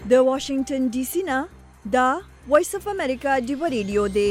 د واشنگټن ډي سي نه دا وایس اف امریکا ډیو ریډیو دی.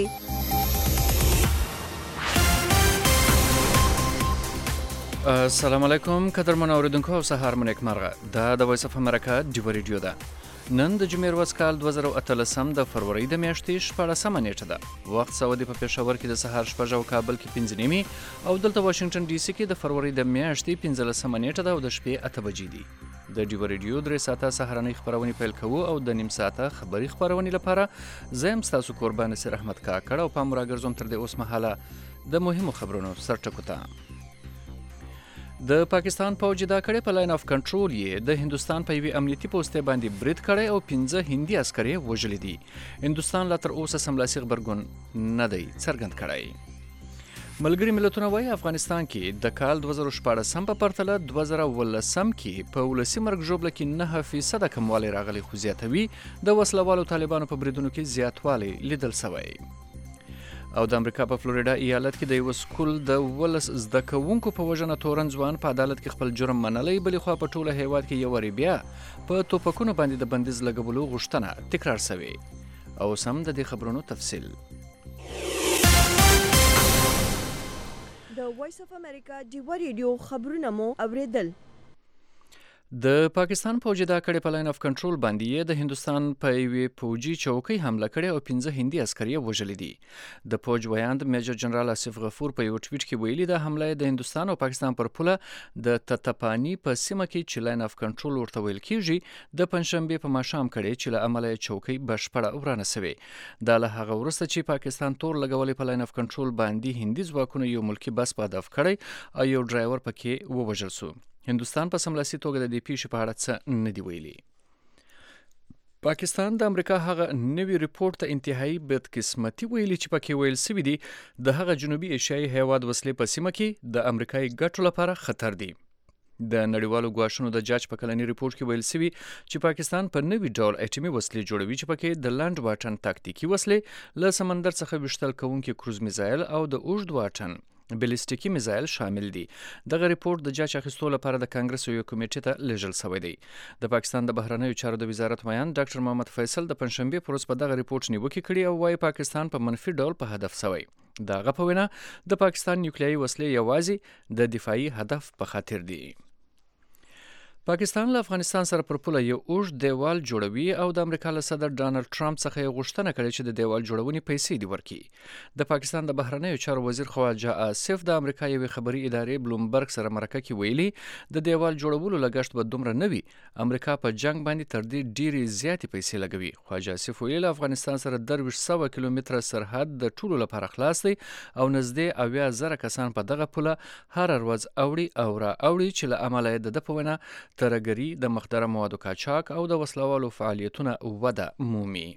السلام علیکم قدرمن اوریدونکو او سهار مو نیکمرغه. دا د وایس اف امریکا ډیو ریډیو ده. نن د جمعې ورځ کال 2013 د فروری د میاشتې 14مه نیټه ده. وخت سعودي په پېښور کې د سهار 6 او کابل کې 5 نیمې او دلته واشنگټن ډي سي کې د فروری د میاشتې 15مه نیټه ده او د شپې 8 بجې دي. د ډیو ریډیو 3 ساعته سهارنۍ خبرونه پیل کوو او د نیم ساعته خبري خبرونه لپاره زم تاسو قربان سر احمد کاکړ او پام راګرځوم تر د اوس مهاله د مهمو خبرونو سرټکو ته. د پاکستان پوج دا کړه په لاین اف کنټرول یې د هندستان په یوې امنیتي پوسټ باندې برید کړی او 15 هندي عسکري وژل دي. هندستان لا تر اوسه سملاسي خبرګون نه دی څرګند کړی. ملګری ملتونه وايي افغانستان کې د کال 2014 په پرتله 2018 کې په ولسی مرګ ژوبله کې 9% کموالی راغلی خو زیاتوي د وسلوالو طالبانو په بریدونو کې زیاتوالی لیدل شوی. او د امریکا په فلوریډا ایالت کې د یو سکول د ولس زده کوونکو په وژنه تورن ځوان په عدالت کې خپل جرم منلی، بلې خوا په ټوله هیواد کې یو وری بیا په توپکونو باندې د بندیز لګولو غوښتنه تکرار شوې. او سم د دې خبرونو تفصیل د وایس اف امریکا ډیو ریډیو خبرونه مو اوریدل. د پاکستان فوج دا کړه په لاین اف کنټرول باندې د هندستان په یوې فوجي چوکۍ حمله کړې او 15 هندي عسکري وژل دي. د فوج ویاند میجر جنرال آصف غفور په یو ټویټ کې ویلي د حمله د هندستان او پاکستان پر پوله د تتپانی په سیمه کې چې لاین اف کنټرول ورته ویل کیږي د پنځشنبه په ماښام کړي چې له عمله چوکۍ بشپړه ورانه شوې. دا له هغه وروسته چې پاکستان تور لګولې په لاین اف کنټرول باندې هندي ځواکونو یو ملکی بس په هدف کړی او یو ډرایور پکې ووژل شو. هندوستان په سملاسي توګه د دې پیښې په اړه څه نه دی ویلي. پاکستان د امریکا هغه نوی ریپورت ته انتهایی بدقسمتي ویلي چې پکې ویل سوي دي د هغه جنوبي ایشیایي هیواد وسلې په سیمه کې د امریکایي ګټو لپاره خطر دي. د نړیوالو ګواښونو د جاج په کلنی ریپورت کې ویل سوي چې پاکستان په نوي ډول اټومي وسلې جوړوي چې پکې د لاند واټن تاکتیکي وسلې له سمندر څخه وشتل کوونکي کروز میزایل او د اوږد واټن بلیستیکي میزایل شامل دي. دغه ریپورت د جاج اخیستو لپاره د کانګرس یو کمیټې ته لیږل شوی دی. د پاکستان د بهرنیو چارو د وزارت ویان ډاکټر محمد فیصل د پنځشنبه پر ورځ په دغه ریپورت نیوکه کړې او وايي پاکستان په منفي ډول په هدف شوی. دغه په وینا د پاکستان نیوکلیایي وسلې یوازې د دفاعي هدف په خاطر دي. پاکستان له افغانستان سره پر پوله یو اوږد دیوال جوړوي او د امریکا له صدر ډانلډ ټرمپ څخه یې غوښتنه کړې چې د دیوال جوړونې پیسې دې ورکړي. د پاکستان د بهرنیو چارو وزیر خواجه آصف د امریکا یوې خبري ادارې بلومبرګ سره مرکه کې ویلي د دیوال جوړولو لګښت به دومره نه وي. امریکا په جنگ باندې تر دې ډېرې زیاتې پیسې لګوي. خواجه آصف ویلي افغانستان سره 2300 کیلومتره سرحد د ټولو لپاره خلاص دی او نږدې 80,000 کسان په دغه پوله هر ورځ اوړي او را اوړي چې له امله د ده په وینا ترهګري د مخدره موادو قاچاق او د وسلوالو فعالیتونه وده مومي.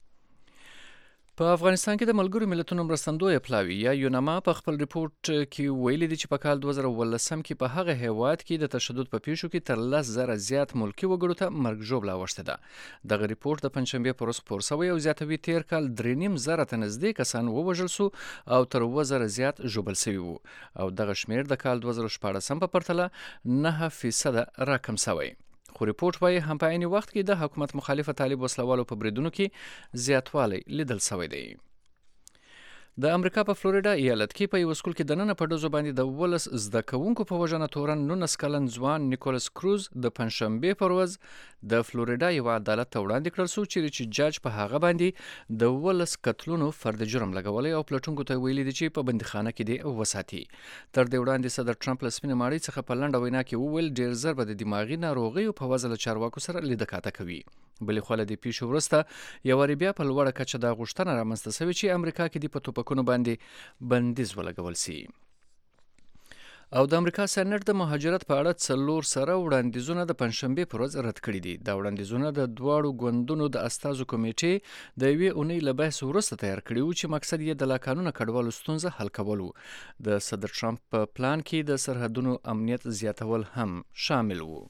په افغانستان کې د ملګرو ملتونو مرستندویه پلاوی یا یونما په خپل ریپورت کې ویلي دي چې په کال 2018 کې په هغه هیواد کې د تشدد په پیښو کې تر 10,000 زیات ملکی وګړو ته مرګ ژوبله اوښتې ده. دغه ریپورت د پنځشنبه پر ورځ خپور شوی او زیاتوي تیر کال 3.5 ته نږدې کسان ووژل شو او تر 7,000 زیات ژوبل شوي وو او دغه شمیر د کال 2014 په پرتله 9% راکم شوی. خو ریپورت وايي هم په عین وخت کې د حکومت مخالفه طالب وسلوالو په بریدونو کې زیاتوالی لیدل شوی دی. د امریکا په فلوریډا ایالت کې په یو سکول کې دننه په ډزو باندې د ولس زده کوونکو په وژنه تورن 19 کلن ځوان نیکولس کروز د پنځشنبه پر ورځ د فلوریډا یو عدالت ته وړاندې کړل شو چې جاج په هغه باندې د ولس قتلونو فرد جرم لګولې او پلټونکو ته ویلي دي چې په بندیخانه کې دی وساتي. تر دې وړاندې صدر ټرمپ له سپینې ماڼۍ څخه په لنډه وینا کې وویل ډېر زر به د دماغي ناروغیو په وجه له چارواکو سره لیدکاته کوي. بلې خوا له دې پیښو وروسته یو وری بیا په لوړه کچه دا غوښتنه رامنځته شوې چې امریکا کې د په توپکونو باندې بندیز ولګول شي. او د امریکا سېنات د مهاجرت په اړه 4 سره وړاندیزونه د پنځشنبه پر ورځ رد کړي دي. دا وړاندیزونه د دواړو ګوندونو د استازو کمیټې د یوې اونۍ له بحث وروسته تیار کړي وو چې مقصد یې د لاقانونه کډوالو ستونزه حل کول وو. د صدر ټرمپ په پلان کې د سرحدونو امنیت زیاتول هم شامل وو.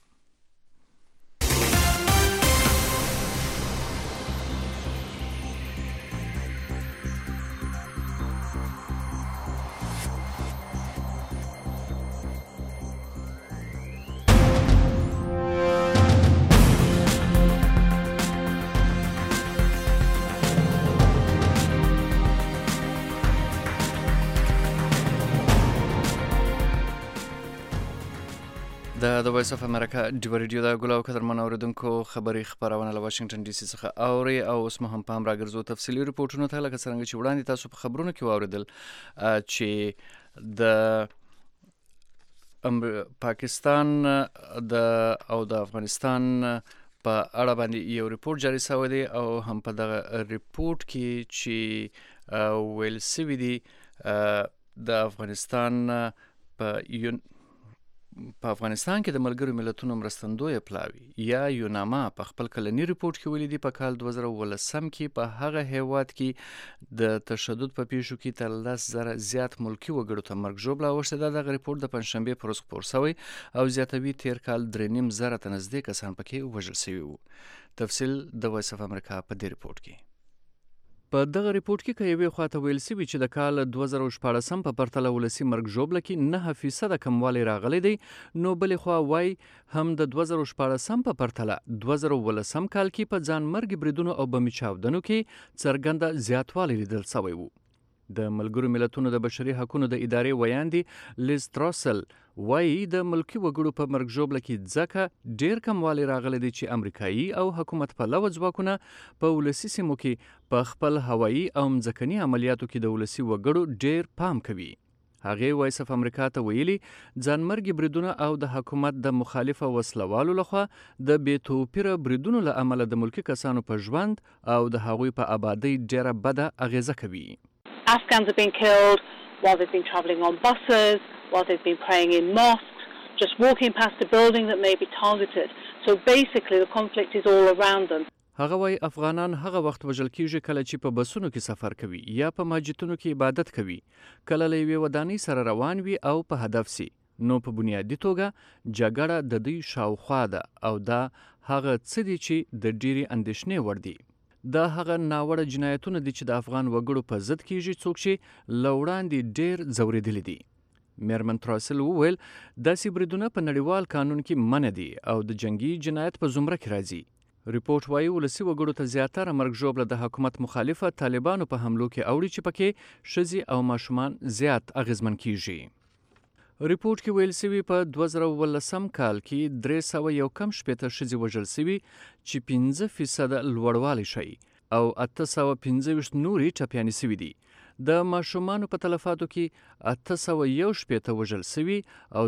د وایس اف امریکا ډیو ریډیو د ګلو قدرمن اوریدونکو خبري خبرونه له واشنگټن ډي سي څخه اوري او اوس هم پام راګرځو تفصیلي ریپورتونو ته لکه څنګه چې وړاندې تاسو په خبرونو کې واوریدل چې د پاکستان د افغانستان په اړه باندې یو ریپورت جاری شوی دی او هم په دغه ریپورت کې چې ویل سوي دی د افغانستان په افغانستان کې د ملګرو ملتونو مرستندوی پلاوی یا یوناما په خپل کلنی ریپورت کې ویلي دی په کال 2018 کې په هغه هیواد کې د تشدد په پیښو کې تر 10,000 زیات ملکی وګړو ته مرګ ژوبله اوښتې. دغه ریپورت د پنځشنبه پر ورځ خپور شوی او زیاتوي تیر کال 3.5 ته نږدې کسان پکې وژل شوي وو. تفصیل د وایس اف امریکا په دې ریپورت کې. په دغه ریپورت کې یوې خواته ویل شوي چې د کال 2014 په پرتله ولسي مرګ ژوبله کې 9% کموالی راغلی دی، نو بلې خوا وایي هم د 2014 په پرتله 2018 کال کې په ځان مرګ بریدونو او بمي چاودنو کې څرګنده زیاتوالی لیدل شوی وو. د ملګرو ملتونو د بشري حقوقو د ادارې ویاندې لیز تراسل وایي د ملکی وګړو په مرګ ژوبله کې ځکه ډیر کموالی راغلی دی چې امریکایي او حکومت پلوه ځواکونه په ولسي سیمو کې په خپل هوایي او مځکني عملیاتو کې د ولسي وګړو ډیر پام کوي. هغې وایس اف امریکا ته ویلي ځانمرګي بریدونه او د حکومت د مخالفه وسلوالو لخوا د بې توپیره بریدونو له امله د ملکی کسانو په ژوند او د هغوی په آبادۍ ډیره بده اغیزه کوي. Afghans have been killed while they've been travelling on buses, while they've been praying in mosques, just walking past a building that may be targeted. So basically the conflict is all around them. هغه وایي افغانان هغه وخت وژل کیږي کله چې په بسونو کې سفر کوي یا په مسجدونو کې عبادت کوي، کله له یوې ودانۍ سره روان وي او په هدف سي. نو په بنیادي توګه جګړه د دوی شاوخوا ده او دا هغه څه دي چې د ډیرې اندېښنې وړ دي. دا هغه ناوړه جنایتونه دي چې د افغان وګړو په ضد کیږي، څوک چې له وړاندې ډیر ځورېدلي دي. میرمن تراسل وویل داسې بریدونه په نړیوال قانون کې منع دي او د جنگي جنایت په زمره کې راځي. ریپورت وایي ولسي وګړو ته زیاتره مرګ ژوبله د حکومت مخالفه طالبانو په حملو کې اوړي چې پکې ښځې او ماشومان زیات اغیزمن کیږي. ریپورت کې ویل سوي په 2018 کال کې 311 ښځې وژل سوي چې 5% لوړوالی شي او 825 نورې ټپیانې سوي دي. د ماشومانو په تلفاتو کې 811 وژل سوي او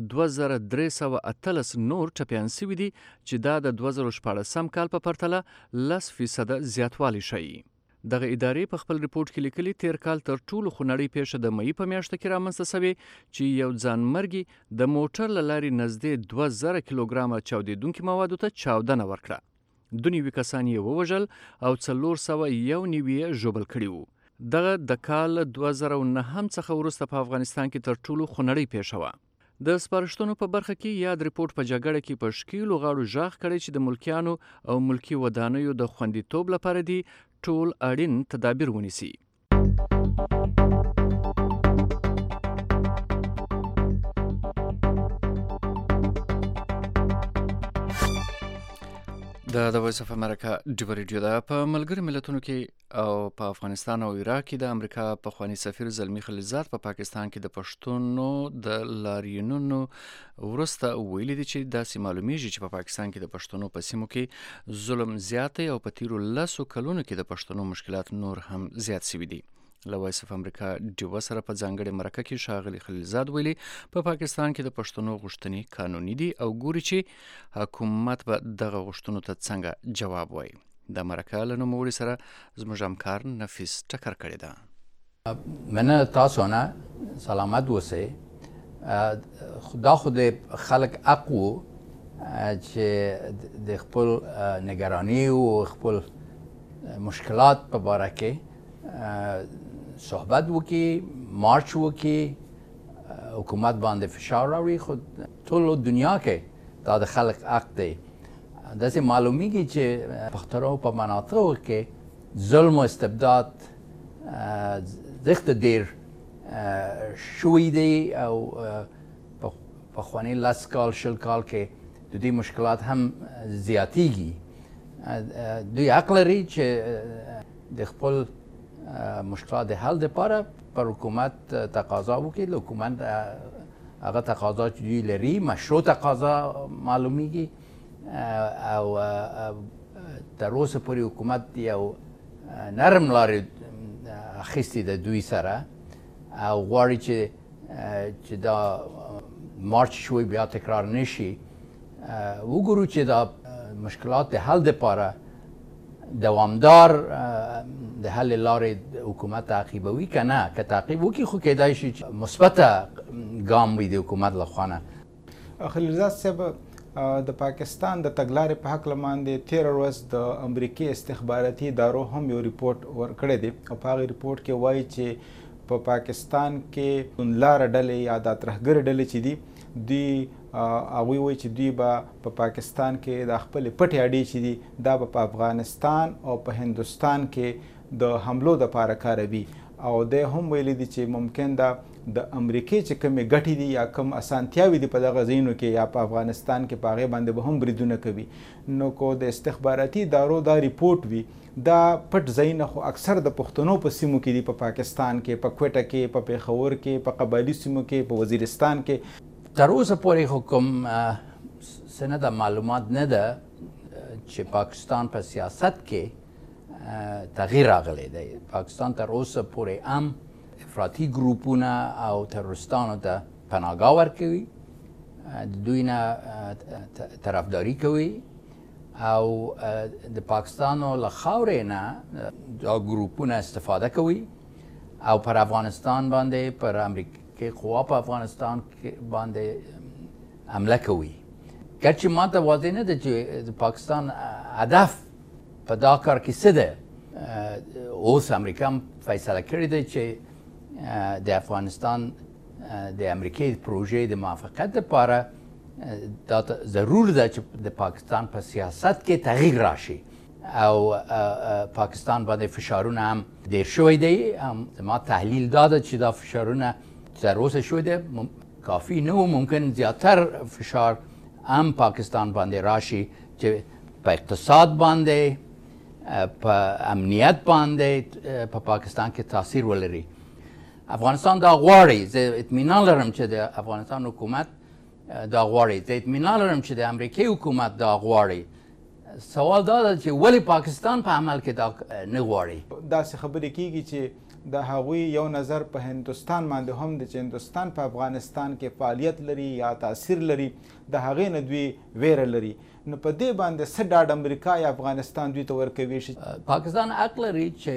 2318 نور ټپیان سوي دي چې دا د 2014 کال په پرتله 10% زیاتوالی شي. دغه ادارې په خپل ریپورت کې لیکلي تیر کال تر ټولو خونړۍ پیښه د مئی په میاشت کې رامنځته شوې چې یو ځانمرګي د موټر له لارې نږدې 2000 کیلوګرامه چاودېدونکي موادو ته چاودنه ورکړه. 2 کسان یې ووژل او 491 ژوبل کړي وو. دغه د کال 2009 څخه وروسته په افغانستان کې تر ټولو خونړۍ پیښه وه. د سپارښتنو په برخه کې یاد ریپورت په جګړه کې په شکیلو غاړو ژغ کړی چې د ملکیانو او ملکی ودانیو د خوندیتوب لپاره دي ټول اړین تدابیر ونیسي. د وایس اف امریکا ډیو ریډیو ده. په ملګرو ملتونو کې او په افغانستان او عراق کې د امریکا پخوانی سفیر زلمی خلیلزاد په پاکستان کې د پښتونو د لاریونونو وروسته ویلي دي چې داسې معلومیږي چې په پاکستان کې د پښتنو په سیمو کې ظلم زیات دی او په تیرو 10 کلونو کې د پښتنو مشکلات نور هم زیات شوي دي. له وایس اف امریکا ډیو سره په ځانګړې مرکه کې ښاغلي خلیلزاد ویلي په پاکستان کې د پښتنو غوښتنې قانوني دي او ګوري چې حکومت به دغه غوښتنو ته څنګه جواب وایي. د مرکه له نوموړي سره زموږ همکار نفیس ټکر کړې ده. مننه تاسو نه سلامت اوسئ. دا خو د خلک حق و چې د خپل نگرانی او خپل مشکلات په باره کې صحبت وکي، مارچ وکي، حکومت باندې فشار راوړي. خو ټول دنیا کې دا د خلک حق دی. داسې معلومیږي چې پښتنو په مناطقو کې ظلم و استبداد زښت ډیر شوی دی او پخواني 10 کال 20 کال کې د دې مشکلات هم زیاتیږي. دوی حق لري چې د خپل مشکلات د حل لپاره پر حکومت تقاضا وکړي. حکومت هغه تقاضا چې دوی لري مشروع تقاضا معلومیږي او تر اوسه پورې حکومت یو نرم لارې اخیستې د دوی سره او غواړي چې دا مارچ شوی بیا تکرار نشي. وګورو چې دا مشکلات د حل دپاره دوامدار د حل لارې حکومت تعقیبوي که نه. که تعقیب وکړي خو کیدای شي چې مثبته ګام وي د حکومت له خوا نه. خلیلزاد صاحب د پاکستان د تګلارې په هکله باندې تېره ورځ د امریکې استخباراتي ادارو هم یو ریپورټ ورکړی دی او په هغې ریپورټ کې وایي چې په پاکستان کې توندلاره ډلې یا دا ترهګرې ډلې چې دي دوی هغوی وایي چې دوی به په پاکستان کې د خپلې پټې اډې چې دي دا به په افغانستان او په هندوستان کې د حملو دپاره کاروي او دی هم ویلی دي چې ممکن ده د امریکې چې کومې ګټې دي یا کوم اسانتیاوې دي په دغه ځایونو کې یا په افغانستان کې په هغې باندې به هم بریدونه کوي. نو کو د استخباراتي ادارو دا ریپورټ وي دا پټ ځایونه خو اکثر د پښتنو په سیمو کې دي په پاکستان کې په کوټه کې په پېښور کې په قبایلي سیمو کې په وزیرستان کې. تر اوسه پورې خو کوم څه نه ده معلومات نه ده چې پاکستان په سیاست کې تغییر راغلی دی. پاکستان تر اوسه پورې هم افراطي ګروپونه او تروریستانو ته پناهګاه ورکوي، د دوی نه طرفداري کوي او د پاکستانو له خاورې نه دا ګروپونه استفاده کوي او پر افغانستان باندې پر امریکې قوا په افغانستان باندې حمله کوي. ګرچې ما ته واضح نه ده چې د پاکستان هدف په دا کار کې څه ده. اوس امریکا هم فیصله کړې ده چې د افغانستان د امریکې پروژې د موافقت لپاره دا ضرور ده چې د پاکستان په سیاست کې تغییر راشي او پاکستان باندې فشارونه هم ډېر شوی دی. زما تحلیل دا ده چې دا فشارونه تر اوسه شوی دی کافي نه و، ممکن زیاتر فشار هم پاکستان باندې راشي چې په اقتصاد باندې په امنیت باندې په پاکستان کې تاثیر ولري. افغانستان دا غواړي، زه اطمینان لرم چې د افغانستان حکومت دا غواړي، زه اطمینان لرم چې د امریکې حکومت دا غواړي. سوال دا ده چې ولې پاکستان په عمل کې دا نه غواړي. داسې خبرې کیږي چې د هغوی یو نظر په هندوستان باندې هم دی چې هندوستان په افغانستان کې فعالیت لري یا تاثیر لري، د هغې نه دوی ویره لري. نو په دې باندې څه ډاډ امریکا یا افغانستان دوی ته ورکوي شي؟ پاکستان حق لري چې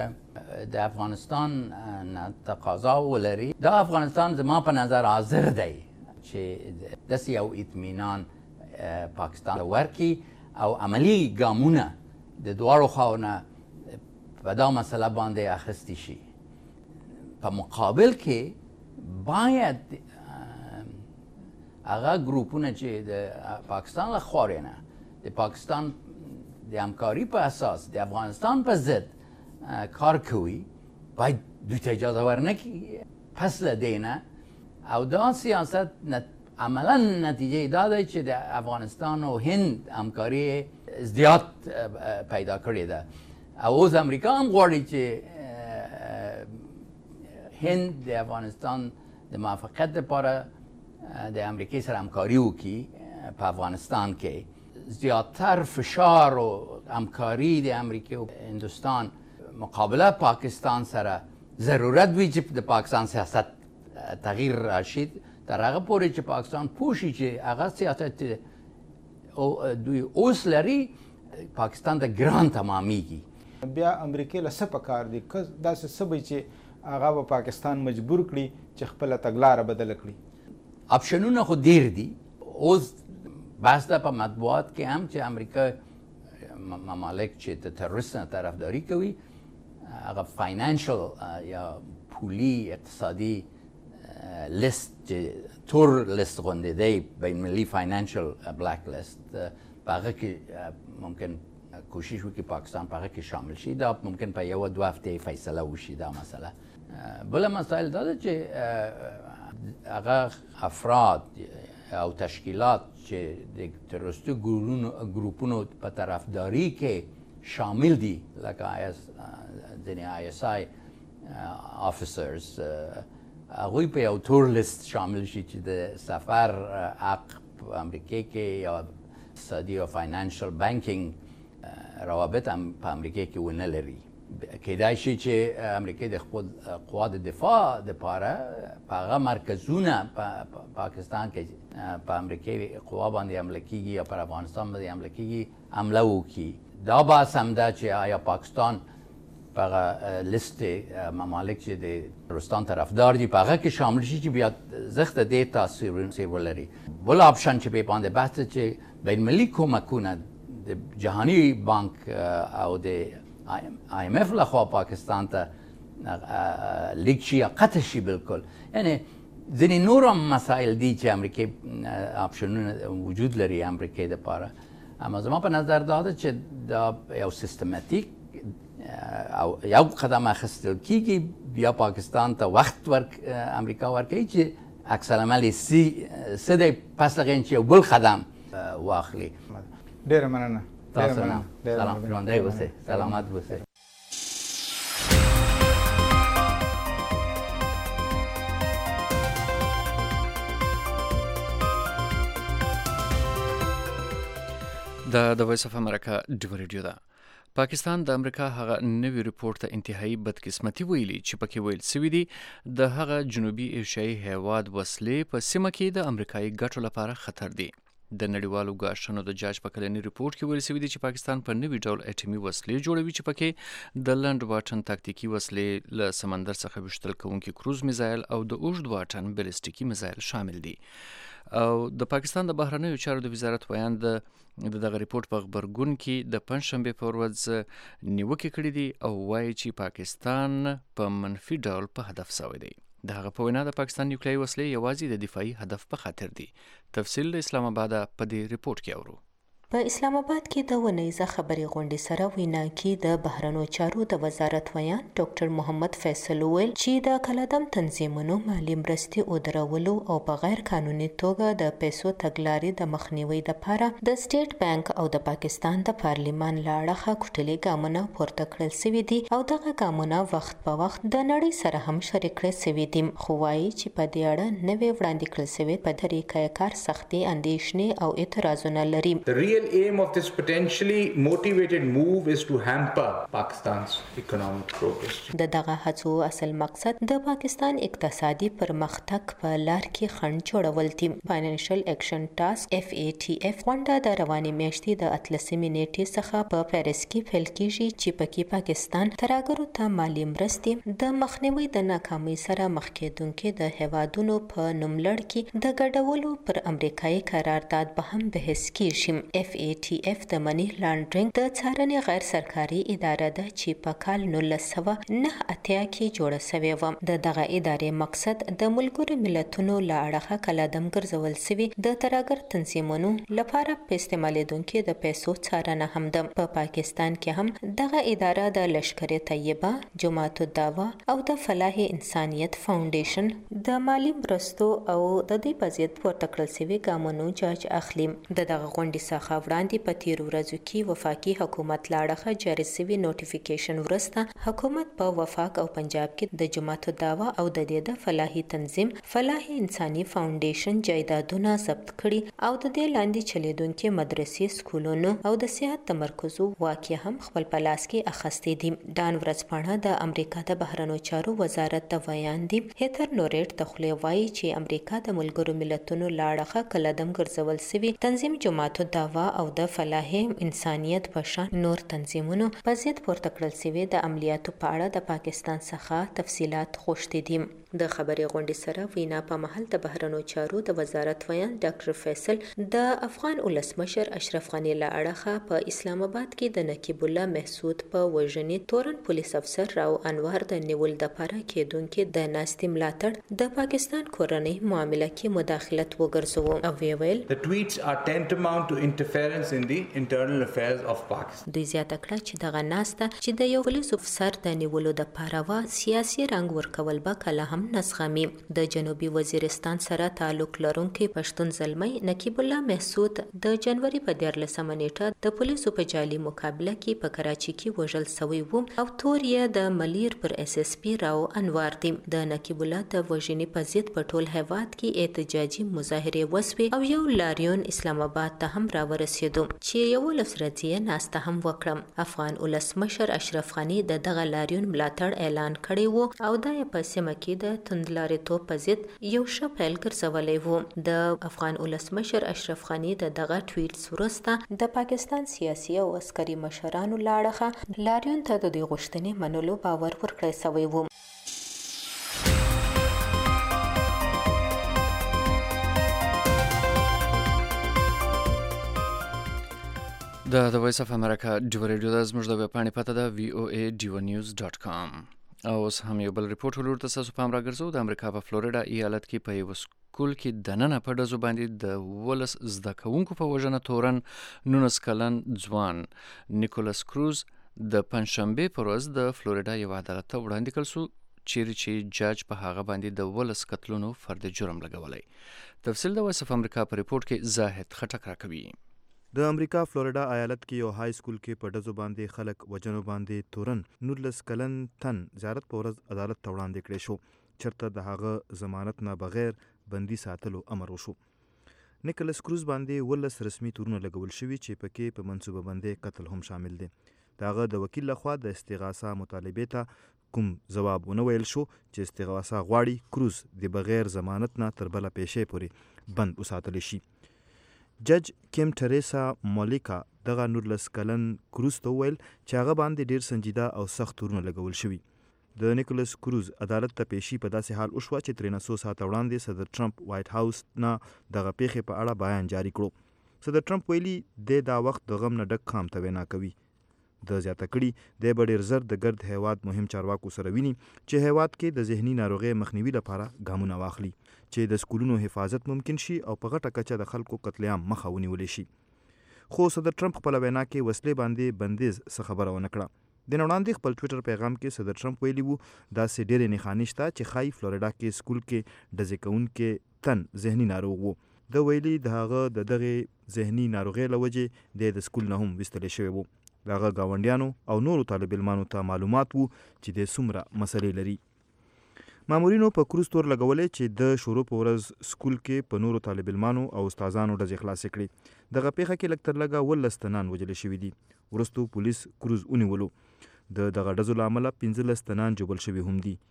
د افغانستان نه تقاضا ولري. دا افغانستان زما په نظر حاضر دی چې داسې یو اطمینان پاکستان ورکړي او عملي ګامونه د دواړو خواو نه په دا مسله باندې اخیستی شي. په مقابل کې باید هغه ګروپونه چې د پاکستان له خوا نه د پاکستان د همکاري په اساس د افغانستان په ضد کار کوي باید دوی ته اجازه ورنکړي. پس له دې نه او دا سیاست عملا نتیجه دا دی چې د افغانستان و هند همکاري زیات پیدا کړې ده او اوس امریکا هم غواړي چې هند د افغانستان د موافقت لپاره د امریکې سره همکاري وکړي په افغانستان کې. زیاتر فشار و همکاري د امریکې و هندوستان مقابله پاکستان سره ضرورت وي چې د پاکستان سیاست تغییر راشي تر هغه پورې چې پاکستان پوه شي چې هغه سیاست دوی اوس لري پاکستان ته ګران تمامیږي. بیا امریکې له څه پکار دي داسې څه به چې هغه به پاکستان مجبور کړي چې خپله تګلاره بدله کړي؟ اپشنونه خو ډېر دي. اوس بحث ده په مطبوعات کې هم چې امریکا ممالک چې د تروریست نه طرفداري کوي هغه فاینانشل یا پولی اقتصادي لیست چې تور لیست غونډې دی بین المللي فاینانشل بلیک لیست په هغه کې ممکن کوشش وکړي پاکستان په هغه کې شامل شي. دا ممکن په یو دوه هفتې فیصله وشي دا مسله. بله مسایل دا ده چې هغه افراد او تشکیلات چې د تروریستي ګروپونو په طرفداري کې شامل دي لکه ځینې ISI آفیسرز هغوی په یو تور لیست شامل شي چې د سفر حق په امریکا کې یا اقتصادي او فاینانشل بانکینګ روابط هم په امریکا کې ونه لري. کیدای شي چې امریکا د خپل قوا د دفاع دپاره په هغه مرکزونه په پاکستان کې په امریکا قوا باندې حمله کېږي یا پر افغانستان باندې حمله کېږي حمله وکړي. دا بحث هم ده چې آیا پاکستان په هغه لیست ممالک چې د روستان طرفدار دي په هغه کې شامل شي چې بیا زښت دې تاثیر ولري. بل آپشن چې په باندې بحث چې بین‌المللي کومکونه د جهاني بانک او د IMF لخوا پاکستان ته لیک شي یا قطع شي بالکل. یعنی ځینې نور هم مسایل دي چې امریکا آپشنونه وجود لري امریکا دپاره. اما زما په نظر دا ده چې دا یو سیستماتیک او یو قدم اخیستل کېږي بیا پاکستان ته وخت امریکا ورکوي چې عکس العمل څه دی پس له هغې چې یو بل قدم واخلي. ډېره مننه. تاسو نه سلام ژوندی اوسئ سلامت اوسئ. د وایس اف امریکا ډیو ریډیو ده. پاکستان د امریکا هغه نوی ریپورت ته انتهایی بدقسمتي ویلي چې پکې ویل سوي دي د هغه جنوبي ایشیایي هیواد وسلې په سیمه کې د امریکایي ګټو لپاره خطر دي. د نړیوالو ګواښونو د جاج په کلني ریپورت کې ویل سوي دي چې پاکستان په نوي ډول اټومي وسلې جوړوي چې پکې د لنډ واټن تاکتیکي وسلې له سمندر څخه ویشتل کوونکي کروز میزایل او د اوږد واټن بلیسټیکي میزایل شامل دي. او د پاکستان د بهرنیو چارو د وزارت ویان د دغه ریپورت په خبرګون کې د پنځشنبه په ورځ نیوکې کړې دي او وایي چې پاکستان په منفي ډول په هدف سوی دی. د هغه په وینا د پاکستان نیوکلیري وسلې یوازې د دفاعي هدف په خاطر دي. تفصیل د اسلام آباد په دې ریپورت کې اورو. په اسلام آباد کې د ونیزه خبري غونډې سره وینا کې د بهرنیو چارو د وزارت ویان ډاکټر محمد فیصل ویل چې د کلدم تنظیمونو مالی مرستې او درولو او په غیر قانوني توګه د پیسو تګلارې د مخنیوي لپاره د سټیټ بانک او د پاکستان د پارلیمان له اړخه کوټلې ګامونه پورته کړل سوي دي او دغه ګامونه وخت په وخت د نړۍ سره هم شریک کړل سوي دي. خو وایي چې په دې اړه نوې وړاندې کړل سوي په طریقه کار سختي اندېښنې او اعتراضونه لري. The aim of this potentially motivated move is to hamper Pakistan's economic progress. دغه هڅو اصل مقصد د پاکستان اقتصادي پرمختګ په لار کې خنډ جوړول دي. فاینانشل اکشن ټاسک FATF غونډه د روانې میاشتې د 13 نیټې څخه په پیرس کې پیل کیږي چې پکې پاکستان ترهګرو ته مالی مرستې د مخنیوي د ناکامۍ سره مخ کېدونکو د هیوادونو په نوملړ کې د ګډولو پر امریکایي قرارداد به هم بحث کیږي. FATF د منی لانډرینګ د څارنې غیر سرکاري اداره ده چې په کال 1989 کې جوړه شوې و. دغه ادارې مقصد د ملګرو ملتونو له اړخه کلدم ګرځول شوي د ترهګر تنظیمونو لپاره په استعمالیدونکو د پیسو څارنه هم ده. په پاکستان کې هم دغه اداره د لشکر طیبه، جماعت الدعوه او د فلاح انسانیت فاونډیشن د مالی مرستو او د دې په ضد پورته کړل شوي ګامونو جاج اخلي. دغه غونډې څخه وړاندې په تیرو ورځو کې وفاقي حکومت له اړخه جاري شوي نوټیفیکیشن وروسته حکومت په وفاق او پنجاب کې د جماعت الدعوه او د دې د فلاحي تنظیم فلاح انساني فاونډیشن جایدادونه ضبط کړي او د دې لاندې چلیدونکو مدرسې، سکولونو او د صحت تمرکزو واقع هم خپل په لاس کې اخیستې دي. ډان ورځپاڼه د امریکا د بهرنیو چارو وزارت ته ویان دي هیتر نوریټ د خولې وایي چې امریکا د ملګرو ملتونو له اړخه کلدم ګرځول شوي تنظیم جماعت الدعوه او د فلاح انسانیت په شان نور تنظیمونو په ضد پورته کړل شوي د عملیاتو په اړه د پاکستان څخه تفصیلات غوښتي دي. د خبري غونډې سره وینا په محل د بهرنیو چارو د وزارت ویان ډاکټر فیصل د افغان ولسمشر اشرف غنی له اړخه په اسلام آباد کې د نقیب الله محسود په وژنې تورن پولیس افسر راو انوار د نیول لپاره کېدونکو د ناستې ملاتړ د پاکستان کورنۍ معامله کې مداخلت وګرځوو او ویل The tweets are tantamount to interference in the internal affairs of Pakistan. دوی زیاته کړه چې دغه ناسته چې د یو پولیس افسر د نیولو د پاره سیاسي رنګ ورکول به کله هم هم نسخامي. د جنوبي وزیرستان سره تعلق لرونکي پښتون زلمی نقیب الله محسود د جنوري په 14 نیټه د پولیسو په جالي مقابله کې په کراچي کې وژل شوی و او تور یې د ملیر پر SSP راو انوار دی. د نقیب الله د وژنې په ضد په ټول هیواد کې احتجاجي مظاهرې وسوي او یو لاریون اسلام آباد ته هم راورسېدو چې یو لفظرځیه ناسته هم وکړم. افغان ولسمشر اشرف غنی د دغه لاریون ملاتړ اعلان کړی و او دا په سیمه کې د توندلاریتوب په ضد یو ښه پیل ګرځولی و. د افغان ولسمشر اشرف غنی د دغه ټویټ وروسته د پاکستان سیاسي او عسکري مشرانو لاړه لاریون ته د دوی غوښتنې منلو باور ورکړی شوی و. د وایس اف امریکا ډیو ریډیو د زموږ د ویبپاڼې پته ده voadewanews.com. او اوس هم یو بل ریپورټ ولور ته ستاسو پام راګرځو. د امریکا په فلوریډا ایالت کې په یو سکول کې دننه په ډزو باندې د 12 زده کوونکو په وژنه تورن 19 کلن ځوان نیکولاس کروز د پنځشنبې پر ورځ د فلوریډا یو عدالت ته وړاندې کړل شو چیرې چې جاج په هغه باندې د 12 قتلونو فرد جرم لګولی. تفصیل د وایس اف امریکا په ریپورټ کې زاهد خټک راکوي. د امریکا فلوریډا ایالت کې یو های سکول کې په ډزو باندې خلک وجنو باندې تورن 19 کلن تن زیارت په ورځ عدالت ته وړاندې کړی شو چرته د هغه ضمانت نه بغیر بندي ساتلو امر وشو. نیکولاس کروز باندې 12 رسمي تورونه لګول شوي چې پکې په منصوبه بندۍ قتل هم شامل دي. دغه د وکیل لخوا د استغاثه مطالبې ته کوم جواب ونه ویل شو چې استغاثه غواړي کروز د بغیر ضمانت نه تر بله پیښې پورې بند وساتل شي. جج کیم ټریسا مولیکا دغه 19 کلن کروز ته ویل چې هغه باندې ډیر سنجیده او سخت تورونه لګول شوي. د نیکولاس کروز عدالت ته پیشي په داسې حال وشوه چې ترې نه څو ساعته وړاندې صدر ټرمپ وایټ هاوس نه دغه پیښې په اړه بیان جاري کړو. صدر ټرمپ ویلي د دا وخت د غم نه ډک خام ته وینا کوي. د زیاته کړي د به ډیر زر د ګرد هیواد مهم چارواکو سره ویني چې هیواد کې د ذهني ناروغۍ مخنیوي لپاره ګامونه واخلي چې د سکولونو حفاظت ممکن شي او په غټه کچه د خلکو قتل عام مخه ونیول شي. خو صدر ټرمپ خپل وینا کې وسلې باندې بندیز څه خبره ونه کړه. د وړاندې خپل ټویټر پیغام کې صدر ټرمپ ویلي وو داسې ډېرې نښانې شته چې ښایي فلوریډا کې سکول کې ډزې کوونکي تن ذهني ناروغ وو. د ویلي د هغه د دغې ذهني ناروغۍ له وجې د سکول نه هم ویستلی شوی وو. د هغه ګاونډیانو او نورو طالب علمانو ته معلومات وو چې د څومره مسلې لري. مامورینو په کروز تور لګولې چې د شروع په ورځ سکول کې په نورو طالب علمانو او استادانو ډزې خلاصې کړي. دغه پیښه کې لږ تر لږه 12 تنان وژل شوي دي. وروستو پولیس کروز ونیولو. د دغه ډزو له امله 15 تنان ژوبل شوي هم دي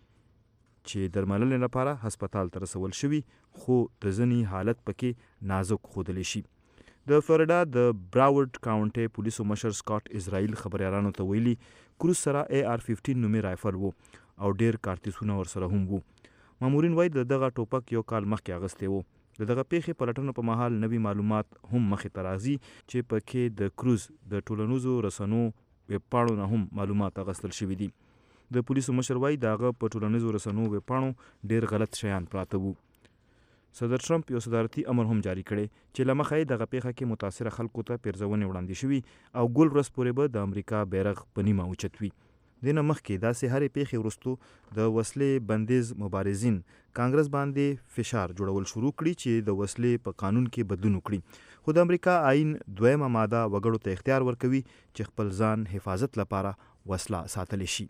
چې درملنې لپاره هسپتال ته رسول شوي خو د ځینې حالت پکې نازک ښودلی شي. د فلوریډا د براورډ کاونټي پولیسو مشر سکاٹ اسرائیل خبريالانو ته ویلي کروز سره AR-15 نومي رایفل وو او ډیر کارتیسونه ورسره هم وو. مامورین وایي دغه ټوپک یو کال مخکې اغستی وو. دغه پیښې پلټنو په مهال نوي معلومات هم مخې ته راځي چې پکې د کروز د ټولنیزو رسنو ویبپاڼو نه هم معلومات اغستل شوي دي. د پولیسو مشر وایي دغه په ټولنیزو رسنو ویبپاڼو ډیر غلط شیان پراته وو. صدر ټرمپ یو صدارتي امر هم جاری کړی چې له مخه یې دغه پیښه کې متاثره خلکو ته پیرزونې وړاندې شوي او ګل ورځ پورې به د امریکا بیرغ په نیمه اوچت وي. دې نه مخکې داسې هرې پیښې وروستو د وسلې بندیز مبارزین کانګرس باندې فشار جوړول شروع کړي چې د وسلې په قانون کې بدلون وکړي. خو د امریکا آئین 2 ماده وګړو ته اختیار ورکوي چې خپل ځان حفاظت لپاره وسله ساتلی شي.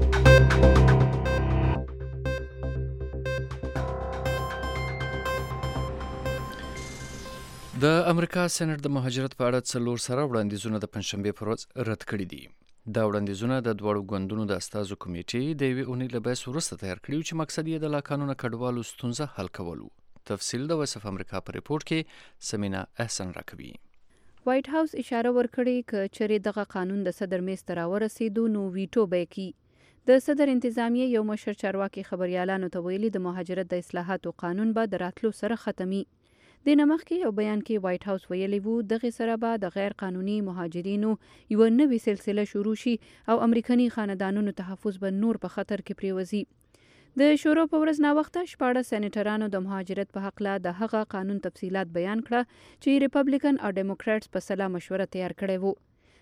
د امریکا سېنات د مهاجرت په اړه 4 سره وړاندیزونه د پنځشنبې پر ورځ رد کړي دي. دا وړاندیزونه د دواړو ګوندونو د استازو کمیټې د یوې اونۍ له بحث وروسته تیار کړي چې مقصد یې د لاقانونه کډوالو ستونزه حل کول. تفصیل د وایس اف امریکا په ریپورټ کې سمینا احسن راکوي. وایټ هاوس اشاره ورکړې ک چېرې دغه قانون د صدر میز ته راورسېدو نو ویټو به یې د صدر انتظامیه یو مشر چارواکي خبريالانو ته ویلي د مهاجرت د اصلاحاتو قانون به د راتلو سره ختمي. د نمخ کې یو بیان کې وایټ هاوس ویلي وو دغه سره به د غیر قانوني مهاجرینو یو نوې سلسله شروع شي او امریکایي خاندانونو تحفظ به نور په خطر کې پریوزي. د شروع په ورځ نا وخته 14 سېنیټرانو د مهاجرت په حق له د هغه قانون تفصيلات بیان کړه چې ریپبلیکن او ډیموکراتس په سلا مشوره تیار کړی وو.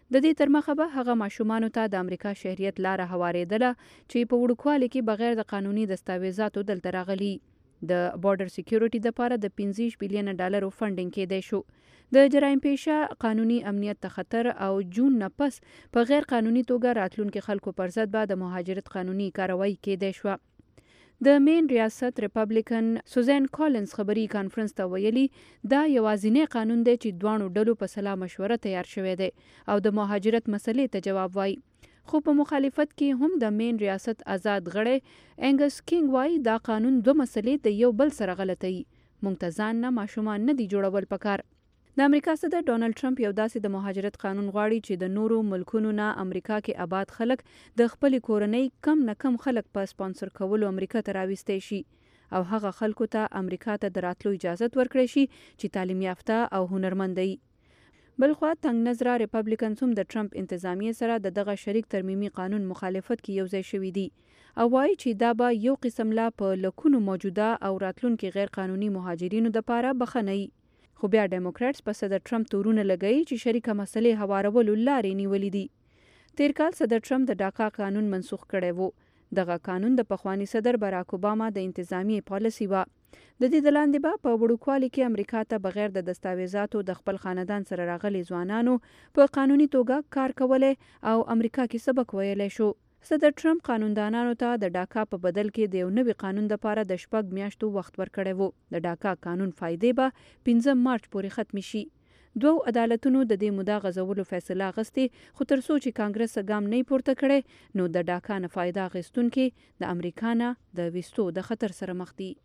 د دې تر مخه به هغه ماشومانو ته د امریکا شهریت لاره هواریدله چې په وړوکوالي کې بغیر د قانوني دستاویزاتو دلته راغلي. د بارډر سکیورټي لپاره د 15 بلین ډالرو فنډینګ کېدای شو. د جرایم پیشه، قانوني امنیت ته خطر او جون نه پس په غیر قانوني توګه راتلونکو خلکو پر ضد به د مهاجرت قانوني کاروایی کېدای شو. د مین ریاست ریپبلیکن سوزان کالنز خبري کانفرنس ته ویلي دا یوازینی قانون دی چې دوانو ډلو په سلا مشوره تیار شوی دی او د مهاجرت مسلې ته جواب وایي. خو په مخالفت کې هم د مین ریاست آزاد غړی انګس کینګ وایي دا قانون دوه مسلې د یو بل سره غلطوي. موږ ته ځان نه ماشومان نه دي جوړول پکار. د امریکا صدر ډونالد ټرمپ یو داسې د مهاجرت قانون غواړي چې د نورو ملکونو نه امریکا کې آباد خلک د خپل کورنۍ کم نه کم خلک په سپانسر کولو امریکا ته راوستي شي او هغه خلکو ته امریکا ته د راتلو اجازه ورکړي شي چې تعلیم یافته او هنرمند دي. بلخوا تنگ نظره ریپبلیکنز هم د ټرمپ انتظامیه سره د دغه شریک ترمیمي قانون مخالفت کې یوځای شوي دي او وایي چې دا به یو قسم لا په لکونو موجوده او راتلونکي غیر قانوني مهاجرینو لپاره بخنه. خو بیا ډیموکراټس په صدر ټرمپ تورونه لګوي چې شریکه مسلې هوارولو لارې نیولې دي. تیر کال صدر ټرمپ د ډاکا قانون منسوخ کړی وو. دغه قانون د پخوانی صدر باراک اوباما د انتظامی پالیسي و. د دې د لاندې به په وړوکوالي کې امریکا ته بغیر د دستاویزاتو د خپل خاندان سره راغلي ځوانانو په قانوني توګه کار کولای او امریکا کې سبق ویلی شو. صدر ټرمپ قانوندانانو ته د ډاکا په بدل کې د یو نوي قانون لپاره د 6 میاشتو وخت ورکړی وو. د ډاکا قانون فائدې به 15 مارچ پورې ختم شي. دوه عدالتونو د دې موده غځولو فیصله اخیستې خو تر څو چې کانګرس ګام نه پورته کړي نو د ډاکا نه فائدہ اخیستونکي د امریکا نه د ویستو د خطر سره مخ دي.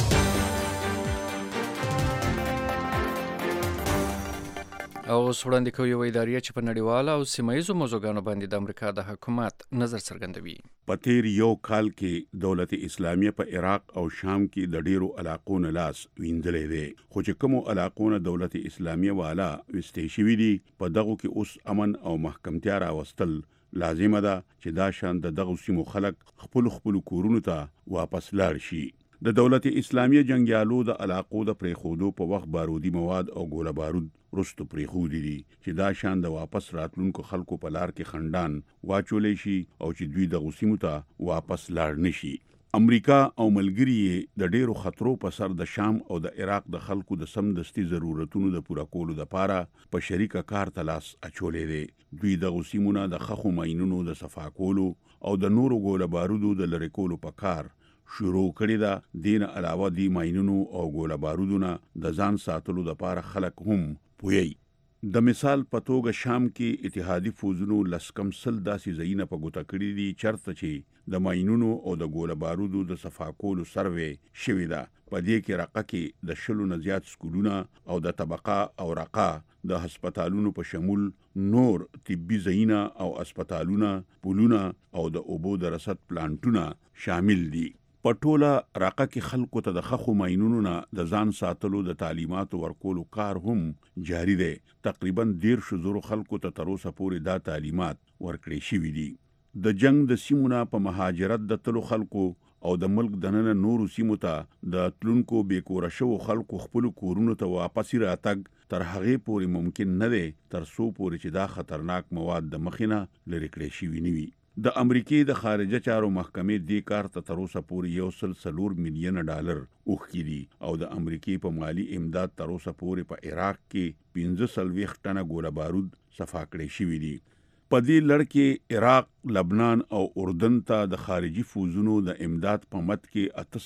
او وړاندې کوي یو ادارې چې په نړیواله او سیمایي موضوعګانو باندې د امریکا د حکومت نظر څرګندوي. په تیر یو کال کې دولت اسلامیه په عراق او شام کې د ډیرو علاقو نه لاس ویندلې دي، خو چې کومو علاقو نه دولت اسلامیه والا وستې شوي دي په دغه کې اوس امن او محکمتیا راوستل لازمه ده چې دا شان د دغه سیمو خلک خپل کورونو ته واپس لاړ شي. د دولت اسلامیه جنگیالو د علاقو د پریخودو په وخت بارودي مواد او ګوله بارود رستو پریخودي دي چې دا شان د واپس راتلونکو خلکو په لار کې خندان واچولې شي او چې دوی د غسیمو ته واپس لاړ نشي. امریکا او ملګری د ډیرو خطرو په سر د شام او د عراق د خلکو د سمدستي ضرورتونو د پوره کولو لپاره په شریکه کار تلاس اچولې دي. دوی د غسیمونو د خخو ماینونو د صفا کولو او د نورو ګوله بارودو د لری کولو په کار شروع کړی دا. دین علاوه دی ماینونو او ګوله بارودونه د ځان ساتلو لپاره خلک هم پوي. د مثال په توګه شام کې اتحادی فوجونو لسکم سل داسې ځایونه په ګوته کړی دي چرته چې د ماینونو او د ګوله بارودو د صفا کولو سروې شوی ده. په دې کې رقه کې د 10 نه زیات سکولونه او د طبقه او رقه د هسپتالونو په شمول نور طبي ځایونه او هسپتالونه، پولونه او د اوبو د رسد پلانټونه شامل دي. په ټوله راقه کې خلکو ته د خخو ماینونو نه د ځان ساتلو د تعلیماتو ورکولو کار هم جاری دی. تقریبا 1,000 خلکو ته تر اوسه پورې دا تعلیمات ورکړي شوي دي. د جنگ د سیمونه په مهاجرت د تلو خلکو او د ملک دننه نورو سیمو ته د تلونکو بیکوره شو خلکو خپل کورونو ته واپس راتګ تر هغه پورې ممکن نه دی تر څو پورې چې دا خطرناک مواد د مخینه لري کړی شوي نه وي. د امریکای د خارجه چارو محکمې دې کار ته تر اوسه پورې 1.4 ملیون ډالر اوښکي دي او د امریکای په مالی امداد تر اوسه پورې په عراق کې 15 ټنه ګوله بارود صفا کړی شوي دي. په دې لړ کې عراق، لبنان او اردن ته د خارجي فوجونو د امداد په مد کې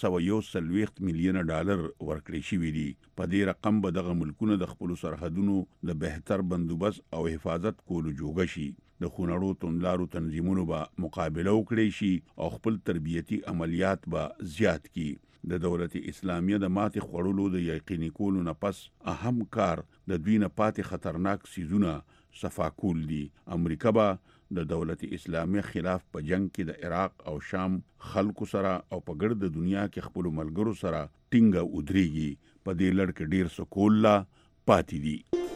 841 میلیون ډالر ورکړي شوي دي. په دې رقم به دغه ملکونه د خپل سرحدونو د بهتر بندوبست او حفاظت کولو جوګه شي. د خونړو توندلارو تنظیمونو به مقابله وکړي شي او خپل تربیتي عملیات به زیات کړي. د دولت اسلامیه د ماتې خوړلو د یقیني کولو نه پس اهم کار د دوی نه پاتې خطرناک سیزونه صفا کول دي. امریکا به د دولت اسلامیه خلاف په جنگ کې د عراق او شام خلکو سره او په ګرد دنیا کې خپل ملګرو سره ټینګه ودرېږي. په دې لړ کې ډیر سکول لا پاتې دي.